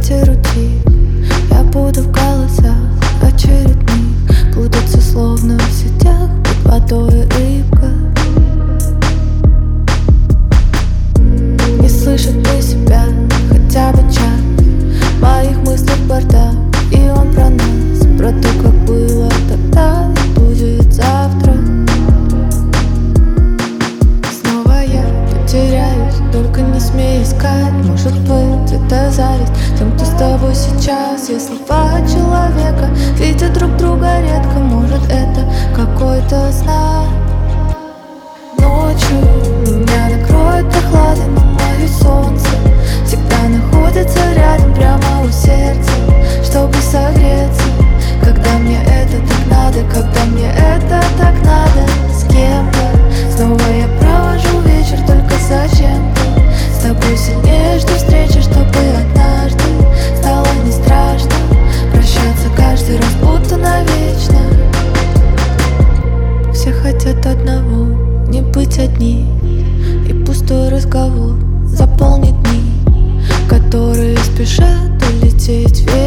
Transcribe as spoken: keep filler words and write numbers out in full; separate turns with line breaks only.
ветер утих, я буду в голосах очередных плутаться словно в сетях под водой рыбка. Не слышит ли себя хотя бы час моих мыслей бардак, и он про нас, про то, как было тогда и будет завтра. Снова я потеряюсь, только не смей искать. Может быть, это зависть тем, кто с тобой сейчас. Если два человека видят друг друга редко, может, это какой-то знак. Ночью меня накроет прохладой, но мое солнце всегда находится рядом, прямо у сердца, чтобы согреться, когда мне это так надо, когда мне это так надо. С кем-то снова я провожу вечер, только зачем-то с тобой сильнее жду встречи, чтобы однажды стало не страшно прощаться каждый раз, будто навечно. Все хотят одного, не быть одни, и пустой разговор заполнит дни, которые спешат улететь.